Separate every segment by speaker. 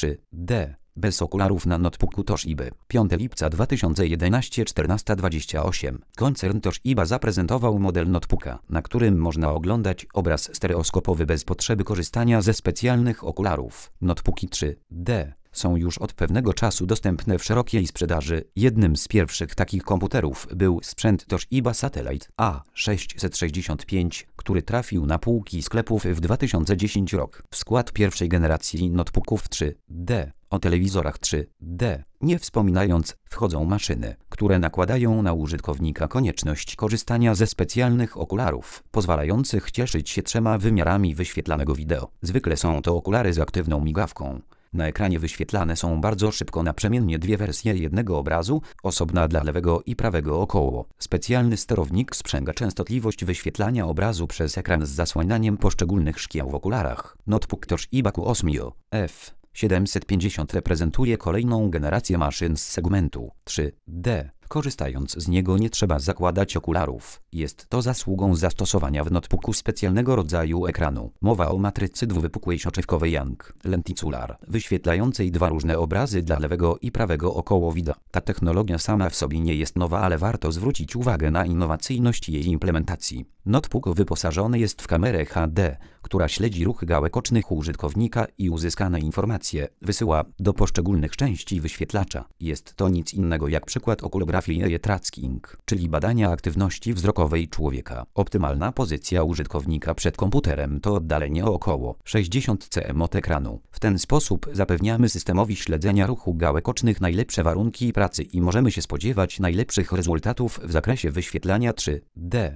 Speaker 1: 3D. Bez okularów na notebooku Toshiby. 5 lipca 2011 14:28. Koncern Toshiba zaprezentował model notebooka, na którym można oglądać obraz stereoskopowy bez potrzeby korzystania ze specjalnych okularów. Notebooki 3D są już od pewnego czasu dostępne w szerokiej sprzedaży. Jednym z pierwszych takich komputerów był sprzęt Toshiba Satellite A665, który trafił na półki sklepów w 2010 rok. W skład pierwszej generacji notebooków 3D, o telewizorach 3D nie wspominając, wchodzą maszyny, które nakładają na użytkownika konieczność korzystania ze specjalnych okularów, pozwalających cieszyć się 3 wymiarami wyświetlanego wideo. Zwykle są to okulary z aktywną migawką. Na ekranie wyświetlane są bardzo szybko naprzemiennie 2 wersje jednego obrazu, osobna dla lewego i prawego około. Specjalny sterownik sprzęga częstotliwość wyświetlania obrazu przez ekran z zasłanianiem poszczególnych szkieł w okularach. Notebook Toshiba Q-Osmio F750 reprezentuje kolejną generację maszyn z segmentu 3D. Korzystając z niego nie trzeba zakładać okularów. Jest to zasługą zastosowania w notebooku specjalnego rodzaju ekranu. Mowa o matrycy dwuwypukłej soczewkowej Young Lenticular, wyświetlającej 2 różne obrazy dla lewego i prawego okołowida. Ta technologia sama w sobie nie jest nowa, ale warto zwrócić uwagę na innowacyjność jej implementacji. Notebook wyposażony jest w kamerę HD, która śledzi ruchy gałek ocznych użytkownika i uzyskane informacje wysyła do poszczególnych części wyświetlacza. Jest to nic innego jak przykład okulografii eye tracking, czyli badania aktywności wzrokowej człowieka. Optymalna pozycja użytkownika przed komputerem to oddalenie o około 60 cm od ekranu. W ten sposób zapewniamy systemowi śledzenia ruchu gałek ocznych najlepsze warunki pracy i możemy się spodziewać najlepszych rezultatów w zakresie wyświetlania 3D.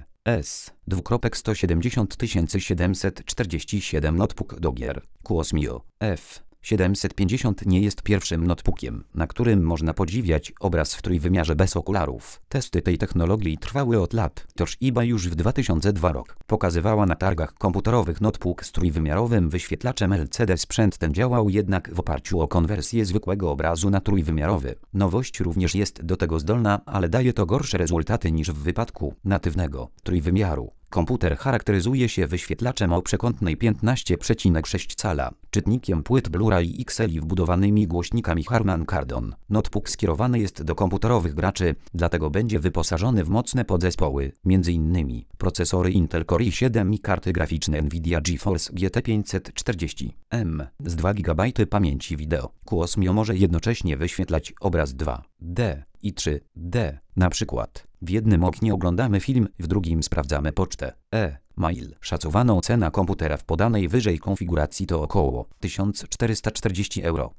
Speaker 1: S2.70747 Notebook do gier Q-Osmio F750 nie jest pierwszym notebookiem, na którym można podziwiać obraz w trójwymiarze bez okularów. Testy tej technologii trwały od lat. Toshiba już w 2002 rok pokazywała na targach komputerowych notebook z trójwymiarowym wyświetlaczem LCD. Sprzęt ten działał jednak w oparciu o konwersję zwykłego obrazu na trójwymiarowy. Nowość również jest do tego zdolna, ale daje to gorsze rezultaty niż w wypadku natywnego trójwymiaru. Komputer charakteryzuje się wyświetlaczem o przekątnej 15,6 cala, czytnikiem płyt Blu-ray XL i wbudowanymi głośnikami Harman Kardon. Notebook skierowany jest do komputerowych graczy, dlatego będzie wyposażony w mocne podzespoły, m.in. procesory Intel Core i7 i karty graficzne Nvidia GeForce GT 540M z 2 GB pamięci wideo. Q-Osmio może jednocześnie wyświetlać obraz 2D i 3D. Na przykład w jednym oknie oglądamy film, w drugim sprawdzamy pocztę e-mail. Szacowana cena komputera w podanej wyżej konfiguracji to około 1440 euro.